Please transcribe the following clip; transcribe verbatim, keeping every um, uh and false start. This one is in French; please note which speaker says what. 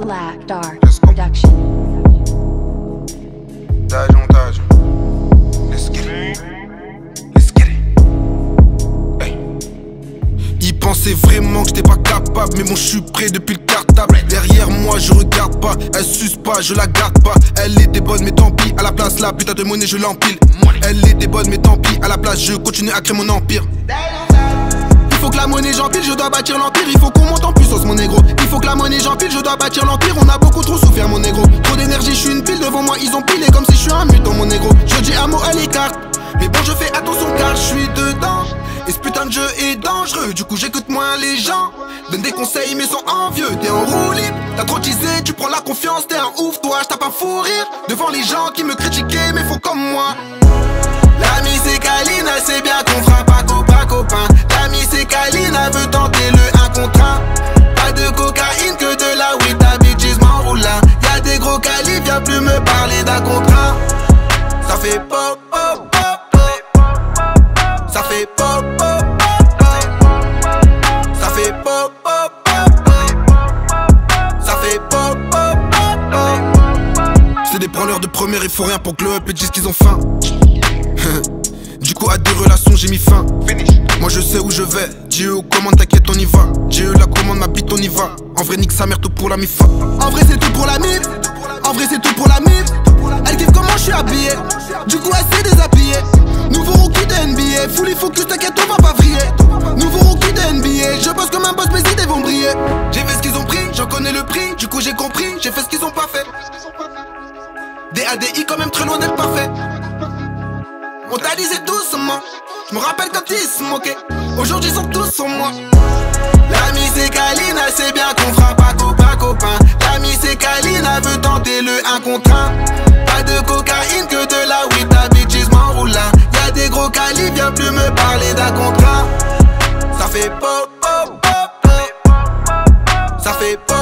Speaker 1: Black Dark Production.
Speaker 2: Tage on tage. Let's get it. Let's get it. Hey. Ils pensaient vraiment que j'étais pas capable, mais bon, je suis prêt depuis le cartable. Derrière moi, je regarde pas, elle suce pas, je la garde pas. Elle était bonne, mais tant pis, à la place, la putain de monnaie, je l'empile. Elle était bonne, mais tant pis, à la place, je continue à créer mon empire. Il faut que la monnaie j'empile, je dois bâtir l'empire. Il faut qu'on monte en puissance mon négro. Il faut que la monnaie j'empile, je dois bâtir l'empire. On a beaucoup trop souffert mon négro. Trop d'énergie, je suis une pile, devant moi ils ont pilé comme si je suis un mutant mon négro. Je dis un mot à l'écart, mais bon je fais attention car je suis dedans. Et ce putain de jeu est dangereux, du coup j'écoute moins les gens. Donne des conseils mais sont envieux, t'es en roue libre. T'as trop teasé, tu prends la confiance, t'es un ouf toi, je tape un fou rire. Devant les gens qui me critiquaient mais font comme moi. L'ami c'est Kalina, c'est bien qu'on fera pas copain copain. L'ami c'est Kalina, veut tenter le un contre un. Pas de cocaïne que de la weed, ta bitches m'enroule là. Y'a des gros calibres, viens plus me parler d'un contre un. Ça fait pop pop pop pop. Ça fait pop pop pop pop. Ça fait pop pop pop pop. Ça fait pop pop pop pop. C'est des branleurs de première, il faut rien pour que le up et disent qu'ils ont faim. Du coup à des relations j'ai mis fin. Moi je sais où je vais. Dieu aux commandes, t'inquiète on y va. Dieu la commande, ma bite on y va. En vrai nique sa mère tout pour la mi-fa. En vrai c'est tout pour la mif. En vrai c'est tout pour la mif. Elle kiffe comment je suis habillé. Du coup elle s'est déshabillée. Nouveau rookie de N B A. Fully focus, t'inquiète on va pas vriller. Nouveau rookie de N B A. Je bosse comme un boss, mes idées vont briller. J'ai fait ce qu'ils ont pris, j'en connais le prix. Du coup j'ai compris, j'ai fait ce qu'ils ont pas fait. Des A D I quand même très loin d'être parfait. On t'a dit c'est doucement. Je me rappelle quand ils se moquaient. Aujourd'hui ils sont tous sur moi. L'ami c'est Kalina, c'est bien qu'on fera pas copain copain. L'ami c'est Kalina, veut tenter le un contre un. Pas de cocaïne que de la weed, ta bitches m'enroule là. Y'a des gros calibres, viens plus me parler d'un contre un. Ça fait pop pop pop pop. Ça fait pop.